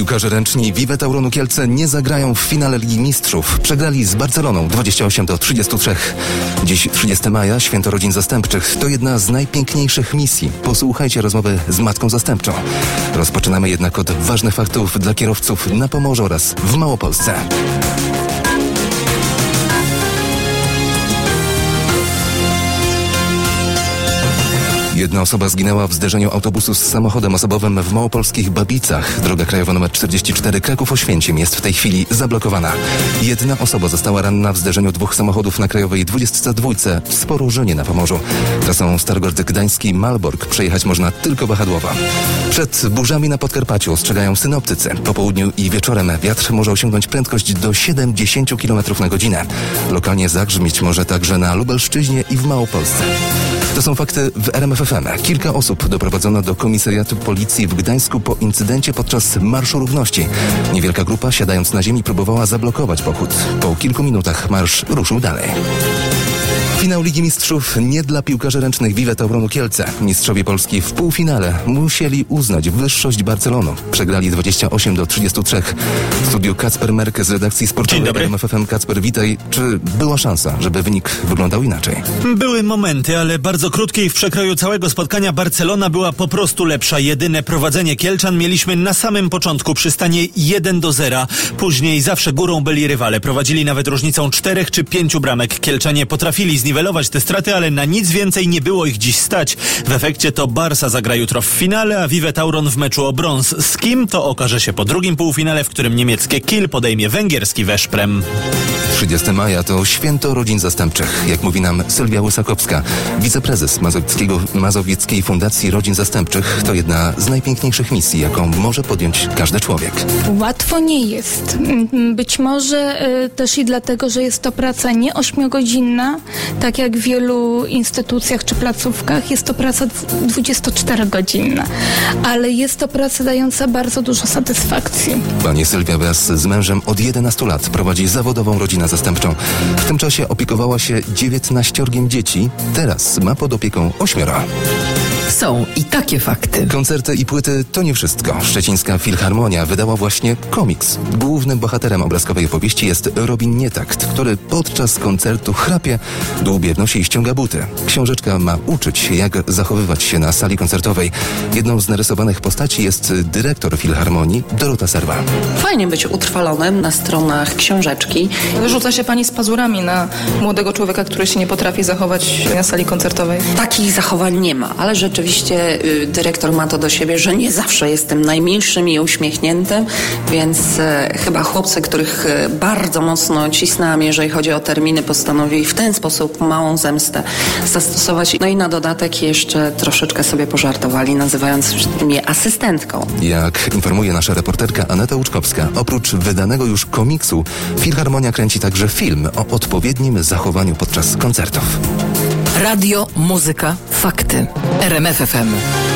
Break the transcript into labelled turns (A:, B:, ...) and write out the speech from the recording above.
A: Piłkarze ręczni Vive Tauronu Kielce nie zagrają w finale Ligi Mistrzów. Przegrali z Barceloną 28-33. Dziś 30 maja, święto rodzin zastępczych. To jedna z najpiękniejszych misji. Posłuchajcie rozmowy z matką zastępczą. Rozpoczynamy jednak od ważnych faktów dla kierowców na Pomorzu oraz w Małopolsce. Jedna osoba zginęła w zderzeniu autobusu z samochodem osobowym w małopolskich Babicach. Droga krajowa nr 44 Kraków-Oświęcim jest w tej chwili zablokowana. Jedna osoba została ranna w zderzeniu dwóch samochodów na krajowej 22 w Sporuszynie na Pomorzu. Trasą Starogard Gdański-Malbork przejechać można tylko wahadłowo. Przed burzami na Podkarpaciu ostrzegają synoptycy. Po południu i wieczorem wiatr może osiągnąć prędkość do 70 km na godzinę. Lokalnie zagrzmieć może także na Lubelszczyźnie i w Małopolsce. To są fakty w RMF FM. Kilka osób doprowadzono do komisariatu policji w Gdańsku po incydencie podczas Marszu Równości. Niewielka grupa, siadając na ziemi, próbowała zablokować pochód. Po kilku minutach marsz ruszył dalej. Finał Ligi Mistrzów nie dla piłkarzy ręcznych Vive Tauronu Kielce. Mistrzowie Polski w półfinale musieli uznać wyższość Barcelonu. Przegrali 28-33. W studiu Kacper Merke z redakcji sportowej RMF FM. Kacper, witaj. Czy była szansa, żeby wynik wyglądał inaczej?
B: Były momenty, ale bardzo krótkie i w przekroju całego spotkania Barcelona była po prostu lepsza. Jedyne prowadzenie Kielczan mieliśmy na samym początku przy stanie 1-0. Później zawsze górą byli rywale. Prowadzili nawet różnicą 4 czy 5 bramek. Kielczanie potrafili zniwelować te straty, ale na nic więcej nie było ich dziś stać. W efekcie to Barsa zagra jutro w finale, a Vive Tauron w meczu o brąz. Z kim? To okaże się po drugim półfinale, w którym niemieckie Kiel podejmie węgierski Veszprem.
A: 30 maja to święto rodzin zastępczych. Jak mówi nam Sylwia Łysakowska, wiceprezes Mazowieckiej Fundacji Rodzin Zastępczych. To jedna z najpiękniejszych misji, jaką może podjąć każdy człowiek.
C: Łatwo nie jest. Być może też i dlatego, że jest to praca nie 8-godzinna, tak jak w wielu instytucjach czy placówkach. Jest to praca 24-godzinna, ale jest to praca dająca bardzo dużo satysfakcji.
A: Pani Sylwia wraz z mężem od 11 lat prowadzi zawodową rodzinę zastępczą. W tym czasie opiekowała się 19 dzieci, teraz ma pod opieką 8.
D: Są i takie fakty.
A: Koncerty i płyty to nie wszystko. Szczecińska Filharmonia wydała właśnie komiks. Głównym bohaterem obrazkowej opowieści jest Robin Nietakt, który podczas koncertu chrapie, dłubie w nosie i ściąga buty. Książeczka ma uczyć, jak zachowywać się na sali koncertowej. Jedną z narysowanych postaci jest dyrektor Filharmonii Dorota Serwa.
E: Fajnie być utrwalonym na stronach książeczki.
F: Rzuca się pani z pazurami na młodego człowieka, który się nie potrafi zachować na sali koncertowej?
E: Takich zachowań nie ma, ale rzeczywiście dyrektor ma to do siebie, że nie zawsze jestem najmilszym i uśmiechniętym, więc chyba chłopcy, których bardzo mocno cisnęłam, jeżeli chodzi o terminy, postanowili w ten sposób małą zemstę zastosować. No i na dodatek jeszcze troszeczkę sobie pożartowali, nazywając mnie asystentką.
A: Jak informuje nasza reporterka Aneta Łuczkowska, oprócz wydanego już komiksu, Filharmonia kręci także film o odpowiednim zachowaniu podczas koncertów.
D: Radio, muzyka, fakty. RMF FM.